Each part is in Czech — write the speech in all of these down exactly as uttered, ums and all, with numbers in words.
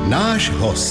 Náš host.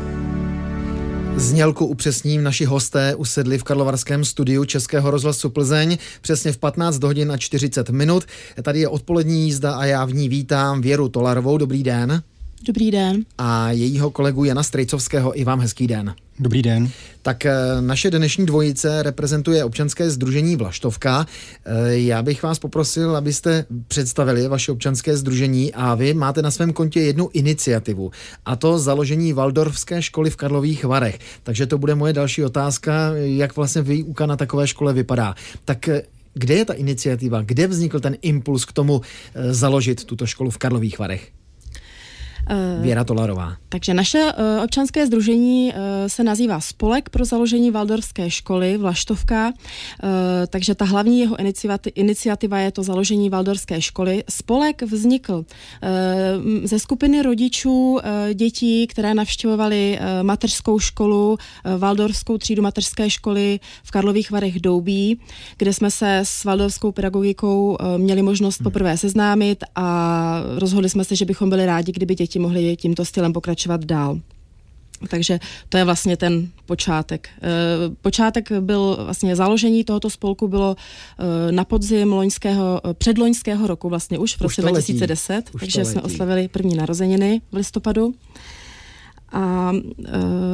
Znělku upřesním, naši hosté usedli v karlovarském studiu Českého rozhlasu Plzeň přesně v patnáct hodin a čtyřicet minut. Tady je odpolední jízda a já v ní vítám Věru Tolarovou. Dobrý den. Dobrý den. A jejího kolegu Jana Strejcovského. I vám hezký den. Dobrý den. Tak naše dnešní dvojice reprezentuje občanské sdružení Vlaštovka. Já bych vás poprosil, abyste představili vaše občanské sdružení a vy máte na svém kontě jednu iniciativu, a to založení Waldorfské školy v Karlových Varech. Takže to bude moje další otázka, jak vlastně výuka na takové škole vypadá. Tak kde je ta iniciativa? Kde vznikl ten impuls k tomu založit tuto školu v Karlových Varech? Věra Tolarová. Takže naše uh, občanské sdružení uh, se nazývá Spolek pro založení Waldorfské školy Vlaštovka, uh, takže ta hlavní jeho iniciati- iniciativa je to založení Waldorfské školy. Spolek vznikl uh, ze skupiny rodičů uh, dětí, které navštěvovaly uh, mateřskou školu, uh, Waldorfskou třídu mateřské školy v Karlových Varech Doubí, kde jsme se s waldorfskou pedagogikou uh, měli možnost hmm. poprvé seznámit a rozhodli jsme se, že bychom byli rádi, kdyby děti mohli tímto stylem pokračovat dál. Takže to je vlastně ten počátek. E, počátek byl vlastně založení tohoto spolku bylo e, na podzim loňského, předloňského roku, vlastně už v roce dva tisíce deset, už takže jsme oslavili první narozeniny v listopadu. A e,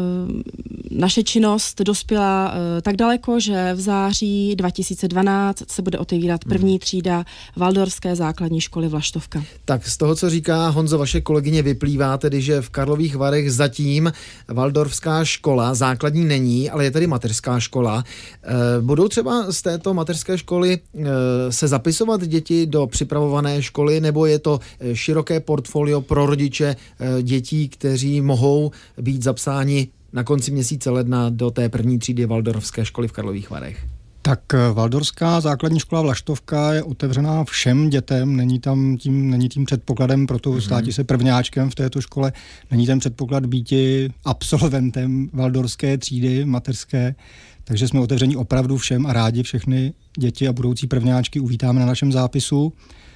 naše činnost dospěla e, tak daleko, že v září dva tisíce dvanáct se bude otevírat první třída Waldorfské základní školy Vlaštovka. Tak z toho, co říká Honzo, vaše kolegyně, vyplývá tedy, že v Karlových Varech zatím Waldorfská škola základní není, ale je tedy mateřská škola. E, budou třeba z této mateřské školy e, se zapisovat děti do připravované školy, nebo je to široké portfolio pro rodiče e, dětí, kteří mohou být zapsáni na konci měsíce ledna do té první třídy Waldorfské školy v Karlových Varech? Tak Waldorfská základní škola Vlaštovka je otevřená všem dětem, není tam tím, není tím předpokladem pro to státi se prvňáčkem v této škole, není ten předpoklad býti absolventem Waldorfské třídy mateřské, takže jsme otevření opravdu všem a rádi všechny děti a budoucí prvňáčky uvítáme na našem zápisu.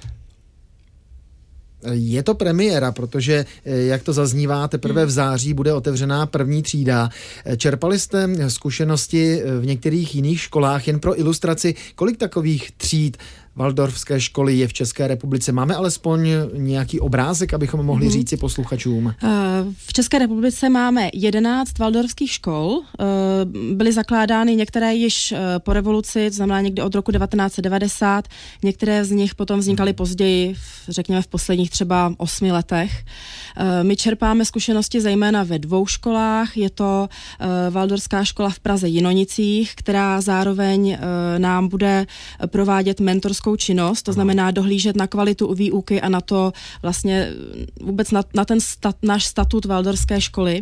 Je to premiéra, protože, jak to zaznívá, teprve v září bude otevřená první třída. Čerpali jste zkušenosti v některých jiných školách? Jen pro ilustraci, kolik takových tříd Waldorfské školy je v České republice? Máme alespoň nějaký obrázek, abychom mohli mm-hmm. říci posluchačům? V České republice máme jedenáct Waldorfských škol. Byly zakládány některé již po revoluci, to znamená někdy od roku devatenáct set devadesát. Některé z nich potom vznikaly později, řekněme v posledních třeba osmi letech. My čerpáme zkušenosti zejména ve dvou školách. Je to Waldorfská škola v Praze Jinonicích, která zároveň nám bude provádět mentorskou činnost, to znamená dohlížet na kvalitu výuky a na to vlastně vůbec na, na ten stat, náš statut Waldorfské školy.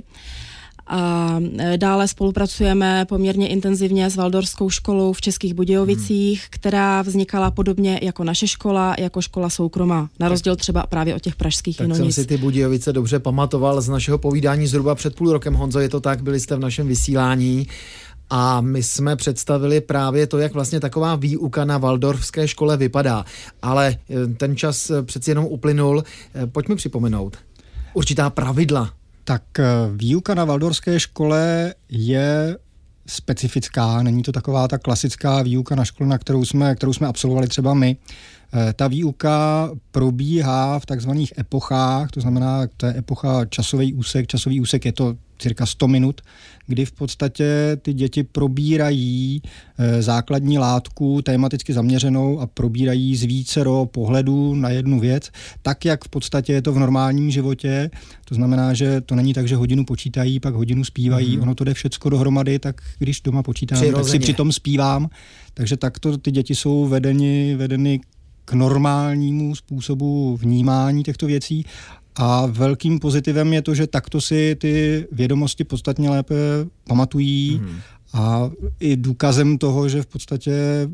A dále spolupracujeme poměrně intenzivně s Waldorfskou školou v Českých Budějovicích, hmm. která vznikala podobně jako naše škola, jako škola soukromá, na rozdíl třeba právě od těch pražských tak Jinonic. Jsem si ty Budějovice dobře pamatoval z našeho povídání zhruba před půl rokem. Honzo, je to tak? Byli jste v našem vysílání a my jsme představili právě to, jak vlastně taková výuka na Waldorfské škole vypadá. Ale ten čas přeci jenom uplynul. Pojďme připomenout určitá pravidla. Tak výuka na Waldorfské škole je specifická, není to taková ta klasická výuka na škole, na kterou jsme, kterou jsme absolvovali třeba my. Ta výuka probíhá v takzvaných epochách, to znamená, to je epocha časový úsek, časový úsek je to cirka sto minut, kdy v podstatě ty děti probírají e, základní látku tematicky zaměřenou a probírají z vícero pohledů na jednu věc, tak jak v podstatě je to v normálním životě. To znamená, že to není tak, že hodinu počítají, pak hodinu zpívají, mm-hmm. ono to jde všecko dohromady, tak když doma počítám, tak si přitom zpívám. Takže takto ty děti jsou vedeni, vedeny k normálnímu způsobu vnímání těchto věcí. A velkým pozitivem je to, že takto si ty vědomosti podstatně lépe pamatují mm. a i důkazem toho, že v podstatě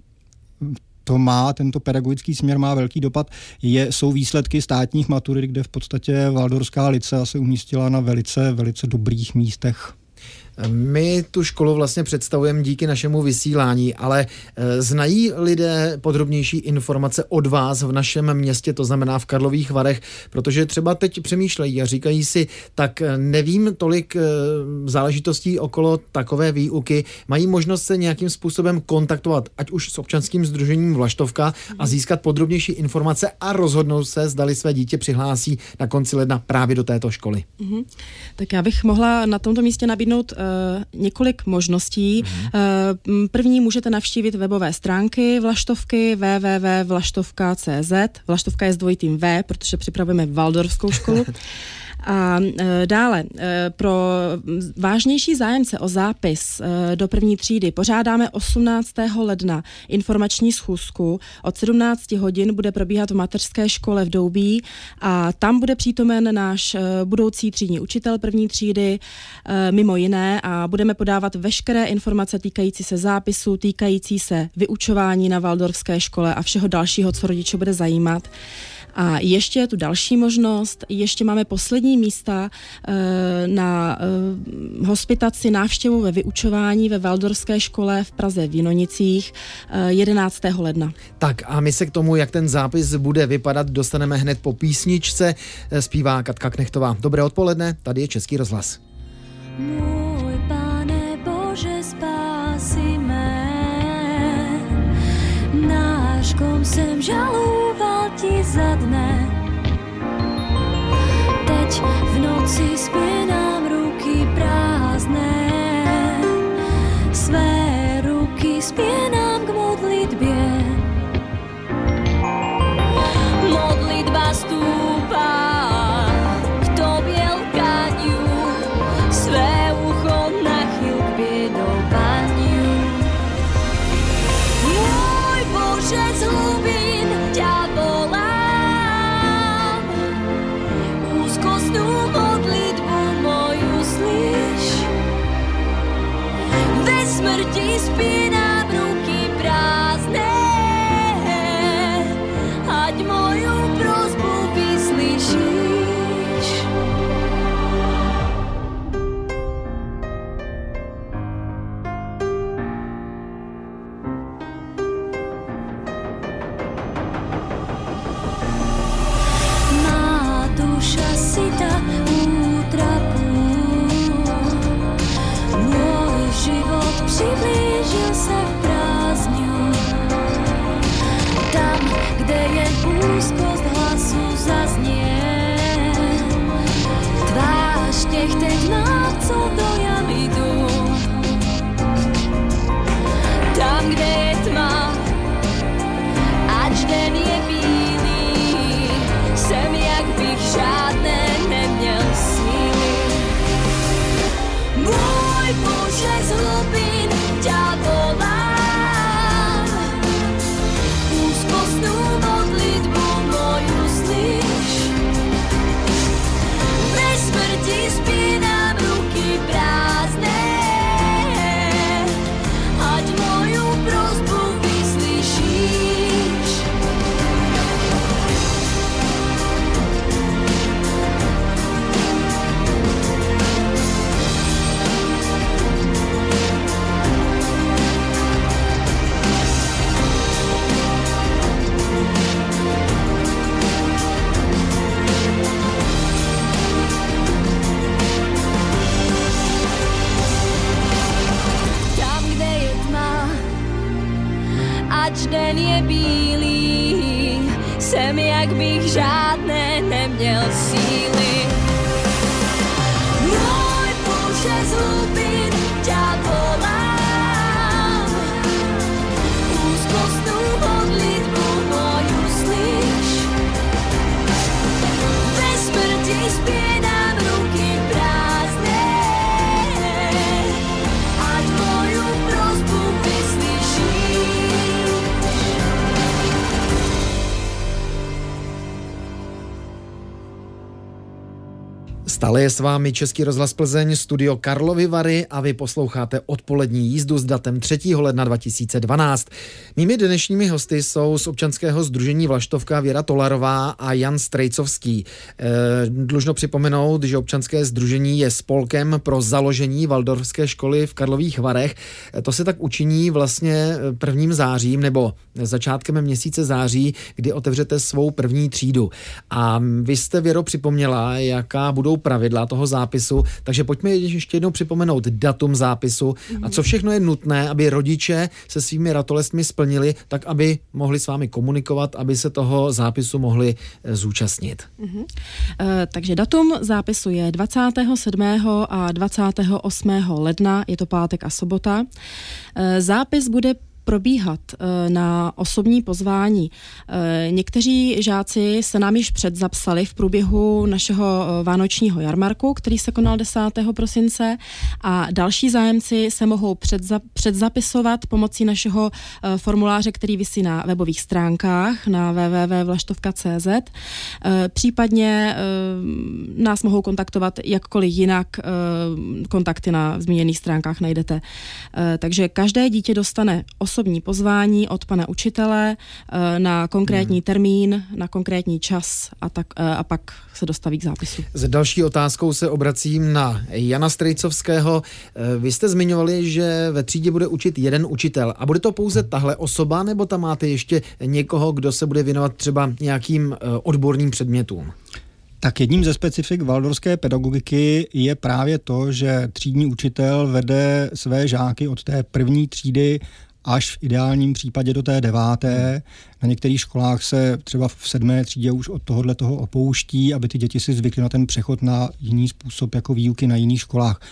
to má, tento pedagogický směr má velký dopad, je, jsou výsledky státních maturit, kde v podstatě Waldorfská licea se umístila na velice, velice dobrých místech. My tu školu vlastně představujeme díky našemu vysílání, ale znají lidé podrobnější informace od vás v našem městě, to znamená v Karlových Varech, protože třeba teď přemýšlejí a říkají si, tak nevím tolik záležitostí okolo takové výuky, mají možnost se nějakým způsobem kontaktovat, ať už s občanským sdružením Vlaštovka a získat podrobnější informace a rozhodnout se, zdali své dítě přihlásí na konci ledna právě do této školy. Mm-hmm. Tak já bych mohla na tomto místě nabídnout uh, několik možností. Mm-hmm. Uh, první můžete navštívit webové stránky Vlaštovky w w w tečka vlaštovka tečka c z. Vlaštovka je s dvojitým V, protože připravujeme Waldorfskou školu. A e, dále, e, pro vážnější zájemce o zápis e, do první třídy pořádáme osmnáctého ledna informační schůzku. Od sedmnáct hodin bude probíhat v mateřské škole v Doubí a tam bude přítomen náš e, budoucí třídní učitel první třídy, e, mimo jiné, a budeme podávat veškeré informace týkající se zápisu, týkající se vyučování na Waldorfské škole a všeho dalšího, co rodiče bude zajímat. A ještě je tu další možnost, ještě máme poslední místa e, na e, hospitaci, návštěvu ve vyučování ve Waldorfské škole v Praze v Jinonicích e, jedenáctého ledna. Tak a my se k tomu, jak ten zápis bude vypadat, dostaneme hned po písničce. Zpívá Katka Knechtová. Dobré odpoledne, tady je Český rozhlas. Můj Pane Bože, spási mé, náš kom jsem žaloval ti za dne. Teď v noci spěnám ruky prázdné, své ruky spěnám k modlitbě. Modlitba stúpa k tobě lkáňu, své ucho nachyl k bědovaniu. Môj Bože, z hlubín ťa volám, úzkostnú modlitbu moju slyš. Ve smrti spínám ruky prázdné, ať moju prosbu vyslyšíš. Má duša syta útrapu, môj život přiblížil se v prázdňu. Tam, kde je úzkost hlasu zaznie, tvář těch teď má, co do jamy jdu. Tam, kde je tma, ač den je bílý, jsem jak bych žádné neměl síly. Môj Bože, z hlubín ťa volám, úzkostnú modlitbu moju slyš. Ve smrti spínám ruky prázdné, ať moju prosbu vyslyšíš. Tam, kde je tma, ač den je bílý, jsem jak bych žádné neměl síly. Môj Bože, z hlubín ťa volám, úzkostnú modlitbu moju slyš. Ve smrti spěnám ruky prázdné, ať moju prosbu vyslyšíš. Stále je s vámi Český rozhlas Plzeň, studio Karlovy Vary a vy posloucháte odpolední jízdu s datem třetího ledna dva tisíce dvanáct. Mými dnešními hosty jsou z občanského sdružení Vlaštovka Věra Tolarová a Jan Strejcovský. E, dlužno připomenout, že občanské sdružení je spolkem pro založení Waldorfské školy v Karlových Varech. E, to se tak učiní vlastně prvním zářím nebo začátkem měsíce září, kdy otevřete svou první třídu. A vy jste, Věro, připomněla, jaká budou pravidla toho zápisu, takže pojďme ještě jednou připomenout datum zápisu a co všechno je nutné, aby rodiče se svými ratolestmi splnili, tak aby mohli s vámi komunikovat, aby se toho zápisu mohli zúčastnit. Uh-huh. E, takže datum zápisu je dvacátého sedmého a dvacátého osmého ledna, je to pátek a sobota. E, zápis bude probíhat na osobní pozvání. Někteří žáci se nám již předzapsali v průběhu našeho vánočního jarmarku, který se konal desátého prosince, a další zájemci se mohou předzap- předzapisovat pomocí našeho formuláře, který visí na webových stránkách na w w w tečka vlaštovka tečka c z. Případně nás mohou kontaktovat jakkoliv jinak, kontakty na zmíněných stránkách najdete. Takže každé dítě dostane osobní pozvání od pana učitele na konkrétní hmm. termín, na konkrétní čas a, tak, a pak se dostaví k zápisu. S další otázkou se obracím na Jana Strejcovského. Vy jste zmiňovali, že ve třídě bude učit jeden učitel. A bude to pouze tahle osoba, nebo tam máte ještě někoho, kdo se bude věnovat třeba nějakým odborným předmětům? Tak jedním ze specifik waldorfské pedagogiky je právě to, že třídní učitel vede své žáky od té první třídy až v ideálním případě do té deváté. Na některých školách se třeba v sedmé třídě už od tohohle toho opouští, aby ty děti si zvykly na ten přechod na jiný způsob jako výuky na jiných školách.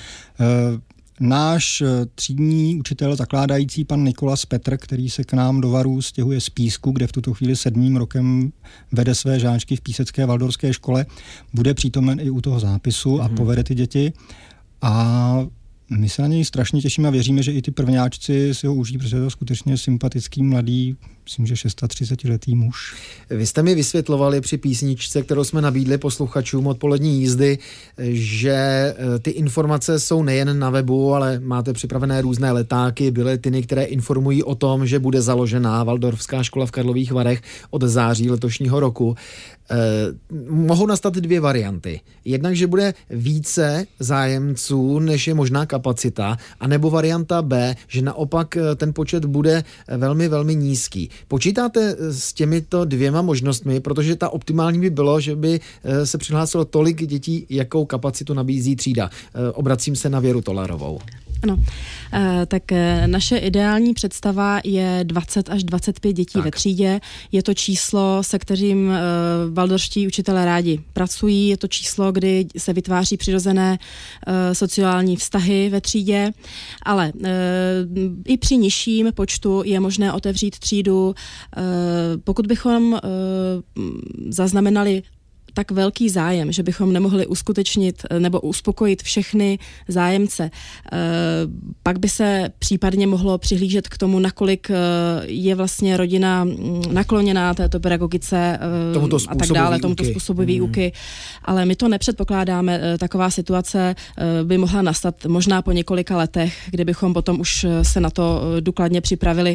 Náš třídní učitel zakládající pan Nikolas Petr, který se k nám do Varů stěhuje z Písku, kde v tuto chvíli sedmým rokem vede své žáčky v Písecké waldorfské škole, bude přítomen i u toho zápisu a povede ty děti. A my se na něj strašně těšíme a věříme, že i ty prvňáčci si ho užijí, protože je to skutečně sympatický, mladý, myslím, že třicetišestiletý muž. Vy jste mi vysvětlovali při písničce, kterou jsme nabídli posluchačům odpolední jízdy, že ty informace jsou nejen na webu, ale máte připravené různé letáky, bilety, které informují o tom, že bude založená Waldorfská škola v Karlových Varech od září letošního roku. Eh, mohou nastat dvě varianty. Jednak, že bude více zájemců, než je možná kapacita, anebo varianta B, že naopak ten počet bude velmi, velmi nízký. Počítáte s těmito dvěma možnostmi, protože ta optimální by bylo, že by se přihlásilo tolik dětí, jakou kapacitu nabízí třída. Eh, obracím se na Věru Tolarovou. Ano, e, tak e, naše ideální představa je dvacet až dvacet pět dětí tak. ve třídě. Je to číslo, se kterým e, waldorští učitelé rádi pracují. Je to číslo, kdy se vytváří přirozené e, sociální vztahy ve třídě. Ale e, i při nižším počtu je možné otevřít třídu. E, pokud bychom e, zaznamenali tak velký zájem, že bychom nemohli uskutečnit nebo uspokojit všechny zájemce. Pak by se případně mohlo přihlížet k tomu, nakolik je vlastně rodina nakloněná této pedagogice a tak dále, tomuto způsobu výuky. Hmm. Ale my to nepředpokládáme. Taková situace by mohla nastat možná po několika letech, kdybychom potom už se na to důkladně připravili.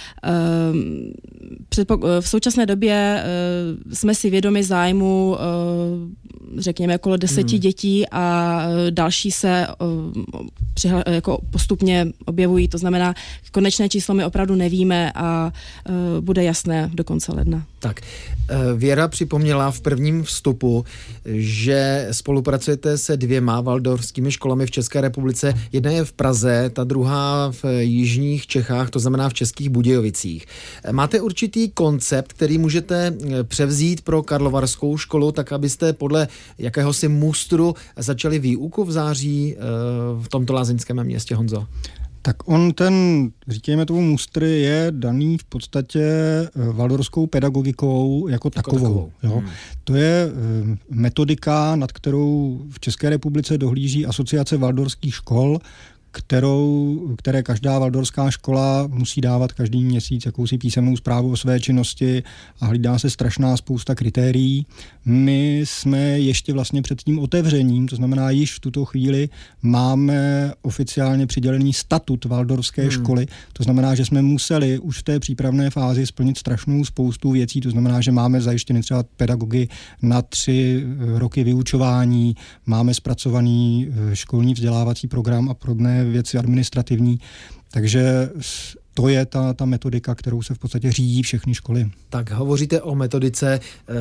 V současné době jsme si vědomi zájmu řekněme okolo deseti hmm. dětí a další se přihla, jako postupně objevují. To znamená, konečné číslo my opravdu nevíme a bude jasné do konce ledna. Tak, Věra připomněla v prvním vstupu, že spolupracujete se dvěma waldorfskými školami v České republice. Jedna je v Praze, ta druhá v jižních Čechách, to znamená v Českých Budějovicích. Máte určitý koncept, který můžete převzít pro karlovarskou školu, tak abyste podle jakéhosi mustru začali výuku v září v tomto lázeňském městě, Honzo? Tak on ten, říkejme tomu mustr, je daný v podstatě waldorfskou pedagogikou jako, jako takovou. takovou. Jo? Hmm. To je metodika, nad kterou v České republice dohlíží Asociace waldorfských škol, kterou, které každá valdorská škola musí dávat každý měsíc jakousi písemnou zprávu o své činnosti a hlídá se strašná spousta kritérií. My jsme ještě vlastně před tím otevřením, to znamená již v tuto chvíli máme oficiálně přidělený statut Valdorské hmm. školy, to znamená, že jsme museli už v té přípravné fázi splnit strašnou spoustu věcí, to znamená, že máme zajištěny třeba pedagogy na tři roky vyučování, máme zpracovaný školní vzdělávací program a podobné věci administrativní, takže to je ta, ta metodika, kterou se v podstatě řídí všechny školy. Tak hovoříte o metodice.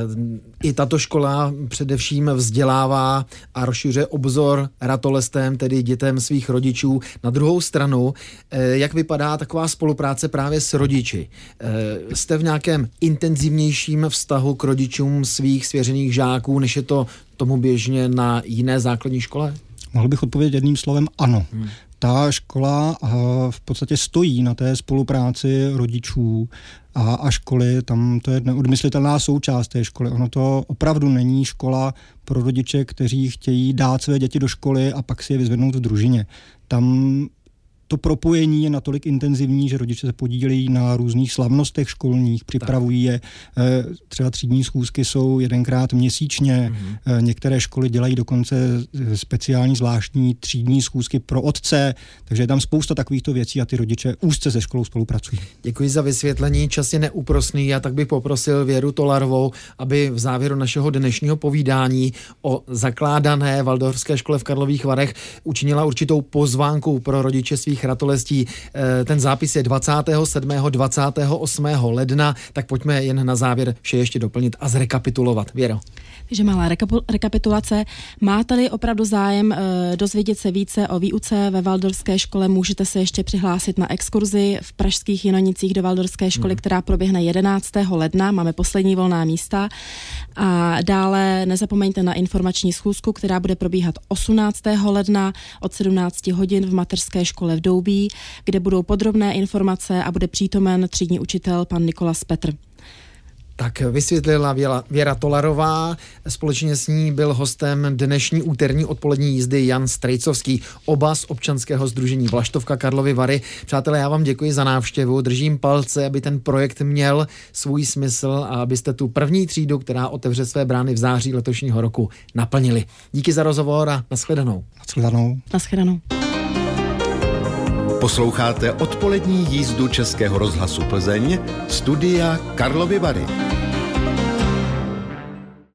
I tato škola především vzdělává a rozšiřuje obzor ratolestem, tedy dětem svých rodičů. Na druhou stranu, jak vypadá taková spolupráce právě s rodiči? Jste v nějakém intenzivnějším vztahu k rodičům svých svěřených žáků, než je to tomu běžně na jiné základní škole? Mohl bych odpovědět jedním slovem ano. Hmm. Ta škola v podstatě stojí na té spolupráci rodičů a, a školy, tam to je neodmyslitelná součást té školy. Ono to opravdu není škola pro rodiče, kteří chtějí dát své děti do školy a pak si je vyzvednout v družině. Tam to propojení je natolik intenzivní, že rodiče se podílejí na různých slavnostech školních, připravují je. Třeba třídní schůzky jsou jedenkrát měsíčně. Mm-hmm. Některé školy dělají dokonce speciální zvláštní třídní schůzky pro otce, takže je tam spousta takovýchto věcí a ty rodiče úzce se školou spolupracují. Děkuji za vysvětlení, čas je neúprosný a tak bych poprosil Věru Tolarovou, aby v závěru našeho dnešního povídání o zakládané Valdorské škole v Karlových Varech učinila určitou pozvánku pro rodiče svých ratolestí. Ten zápis je dvacátého sedmého dvacátého osmého ledna, tak pojďme jen na závěr vše ještě doplnit a zrekapitulovat. Věro. Takže malá rekapitulace. Máte-li opravdu zájem e, dozvědět se více o výuce ve Valdorské škole, můžete se ještě přihlásit na exkurzi v Pražských Jinonicích do Valdorské školy, hmm. která proběhne jedenáctého ledna. Máme poslední volná místa. A dále nezapomeňte na informační schůzku, která bude probíhat osmnáctého ledna od sedmnáct hodin v mateřské škole v Doubí, kde budou podrobné informace a bude přítomen třídní učitel pan Nikolas Petr. Tak vysvětlila Věra, Věra Tolarová, společně s ní byl hostem dnešní úterní odpolední jízdy Jan Strejcovský, oba z občanského sdružení Vlaštovka Karlovy Vary. Přátelé, já vám děkuji za návštěvu, držím palce, aby ten projekt měl svůj smysl a abyste tu první třídu, která otevře své brány v září letošního roku, naplnili. Díky za rozhovor a nashledanou. Nashledanou. Nashledanou. Posloucháte odpolední jízdu Českého rozhlasu Plzeň, studia Karlovy Vary.